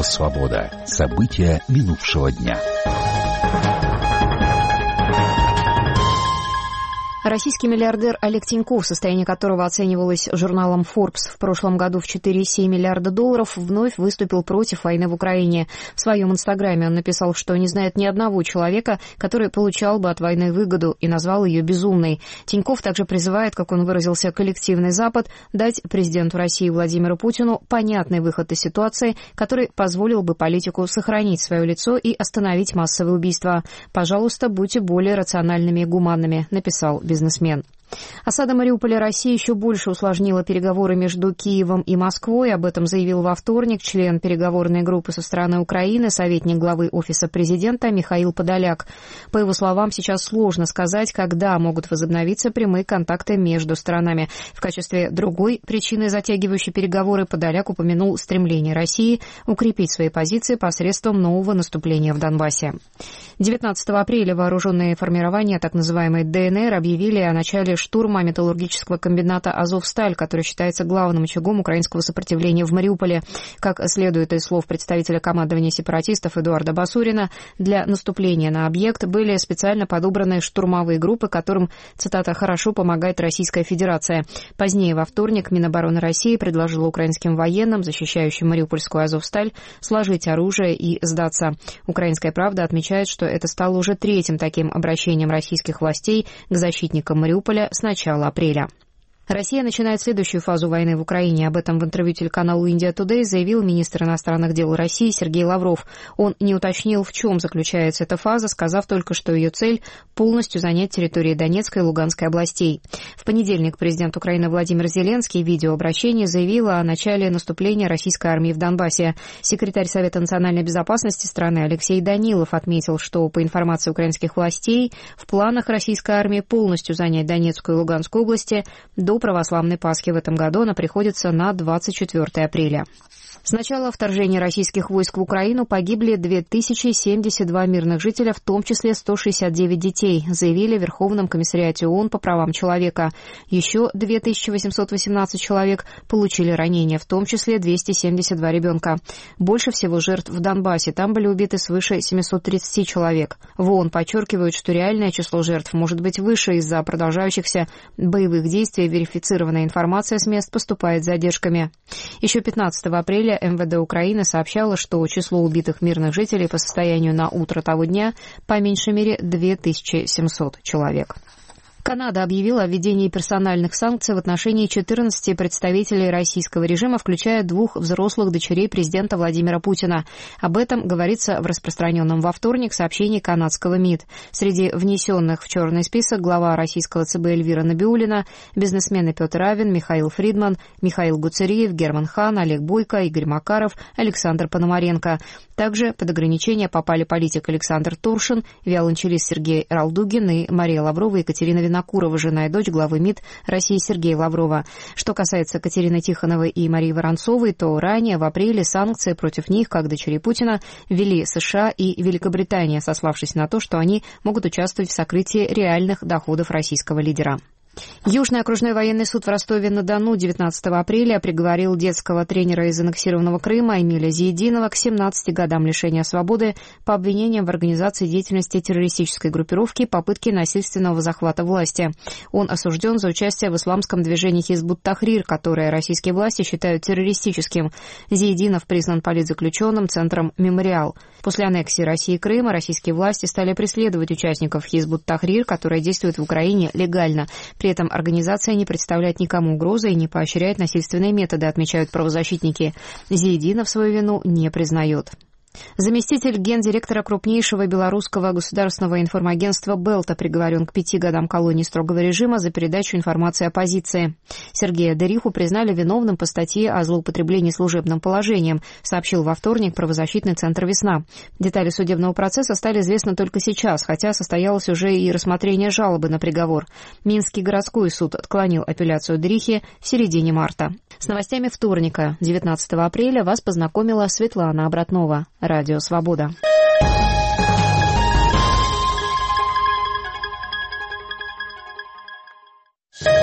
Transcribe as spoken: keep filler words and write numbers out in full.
Радио «Свобода». События минувшего дня. Российский миллиардер Олег Тиньков, состояние которого оценивалось журналом Forbes в прошлом году в четыре целых семь десятых миллиарда долларов, вновь выступил против войны в Украине. В своем инстаграме он написал, что не знает ни одного человека, который получал бы от войны выгоду, и назвал ее безумной. Тиньков также призывает, как он выразился, коллективный Запад дать президенту России Владимиру Путину понятный выход из ситуации, который позволил бы политику сохранить свое лицо и остановить массовые убийства. «Пожалуйста, будьте более рациональными и гуманными», написал бизнесмен. Осада Мариуполя России еще больше усложнила переговоры между Киевом и Москвой. Об этом заявил во вторник член переговорной группы со стороны Украины, советник главы Офиса президента Михаил Подоляк. По его словам, сейчас сложно сказать, когда могут возобновиться прямые контакты между сторонами. В качестве другой причины, затягивающей переговоры, Подоляк упомянул стремление России укрепить свои позиции посредством нового наступления в Донбассе. девятнадцатого апреля вооруженные формирования, так называемые ДНР, объявили о начале штурма металлургического комбината «Азовсталь», который считается главным очагом украинского сопротивления в Мариуполе. Как следует из слов представителя командования сепаратистов Эдуарда Басурина, для наступления на объект были специально подобраны штурмовые группы, которым, цитата, «хорошо помогает Российская Федерация». Позднее во вторник Минобороны России предложила украинским военным, защищающим мариупольскую «Азовсталь», сложить оружие и сдаться. «Украинская правда» отмечает, что это стало уже третьим таким обращением российских властей к защитникам Мариуполя с начала апреля. Россия начинает следующую фазу войны в Украине. Об этом в интервью телеканалу India Today заявил министр иностранных дел России Сергей Лавров. Он не уточнил, в чем заключается эта фаза, сказав только, что ее цель – полностью занять территории Донецкой и Луганской областей. В понедельник президент Украины Владимир Зеленский в видеообращении заявил о начале наступления российской армии в Донбассе. Секретарь Совета национальной безопасности страны Алексей Данилов отметил, что, по информации украинских властей, в планах российской армии полностью занять Донецкую и Луганскую области до православной Пасхи в этом году. Она приходится на двадцать четвёртое апреля. С начала вторжения российских войск в Украину погибли две тысячи семьдесят два мирных жителя, в том числе сто шестьдесят девять детей, заявили в Верховном комиссариате ООН по правам человека. Еще две тысячи восемьсот восемнадцать человек получили ранения, в том числе двести семьдесят два ребенка. Больше всего жертв в Донбассе. Там были убиты свыше семьсот тридцать человек. В ООН подчеркивают, что реальное число жертв может быть выше из-за продолжающихся боевых действий. Верифицированная информация с мест поступает с задержками. Еще пятнадцатого апреля эм вэ дэ Украины сообщало, что число убитых мирных жителей по состоянию на утро того дня по меньшей мере две тысячи семьсот человек. Канада объявила о введении персональных санкций в отношении четырнадцати представителей российского режима, включая двух взрослых дочерей президента Владимира Путина. Об этом говорится в распространенном во вторник сообщении канадского МИД. Среди внесенных в черный список глава российского цэ бэ Эльвира Набиуллина, бизнесмены Петр Авен, Михаил Фридман, Михаил Гуцериев, Герман Хан, Олег Бойко, Игорь Макаров, Александр Пономаренко. Также под ограничения попали политик Александр Туршин, виолончелист Сергей Ралдугин и Мария Лаврова и Екатерина Винокурова, жена и дочь главы МИД России Сергея Лаврова. Что касается Катерины Тихоновой и Марии Воронцовой, то ранее в апреле санкции против них, как дочерей Путина, ввели США и Великобритания, сославшись на то, что они могут участвовать в сокрытии реальных доходов российского лидера. Южный окружной военный суд в Ростове-на-Дону девятнадцатого апреля приговорил детского тренера из аннексированного Крыма Эмиля Зиединова к семнадцати годам лишения свободы по обвинениям в организации деятельности террористической группировки и попытке насильственного захвата власти. Он осужден за участие в исламском движении Хизбут-Тахрир, которое российские власти считают террористическим. Зиединов признан политзаключенным центром «Мемориал». После аннексии России Крыма российские власти стали преследовать участников Хизбут-Тахрир, которые действуют в Украине легально. При этом организация не представляет никому угрозы и не поощряет насильственные методы, отмечают правозащитники. Зиединов свою вину не признает. Заместитель гендиректора крупнейшего белорусского государственного информагентства «Белта» приговорен к пяти годам колонии строгого режима за передачу информации оппозиции. Сергея Дериху признали виновным по статье о злоупотреблении служебным положением, сообщил во вторник правозащитный центр «Весна». Детали судебного процесса стали известны только сейчас, хотя состоялось уже и рассмотрение жалобы на приговор. Минский городской суд отклонил апелляцию Дерихи в середине марта. С новостями вторника, девятнадцатого апреля, вас познакомила Светлана Обратнова. Радио «Свобода».